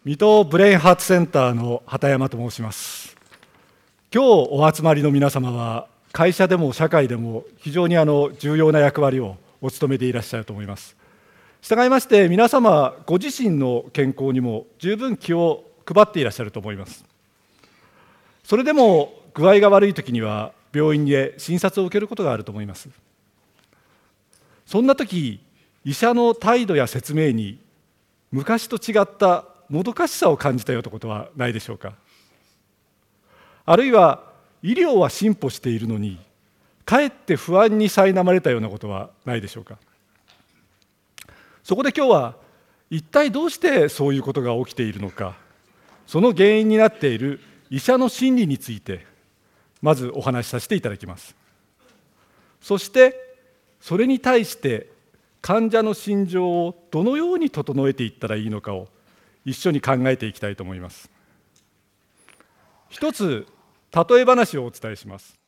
水戸ブレインハーツセンターの畑山と申します。今日お集まりの皆様は会社でも社会でも非常に重要な役割をお務めていらっしゃると思います。従いまして皆様ご自身の健康にも十分気を配っていらっしゃると思います。それでも具合が悪い時には病院で診察を受けることがあると思います。そんな時、医者の態度や説明に昔と違ったもどかしさを感じたようなことはないでしょうか。あるいは医療は進歩しているのにかえって不安に苛まれたようなことはないでしょうか。そこで今日は一体どうしてそういうことが起きているのか、その原因になっている医者の心理についてまずお話しさせていただきます。そしてそれに対して患者の心情をどのように整えていったらいいのかを一緒に考えていきたいと思います。一つ例え話をお伝えします。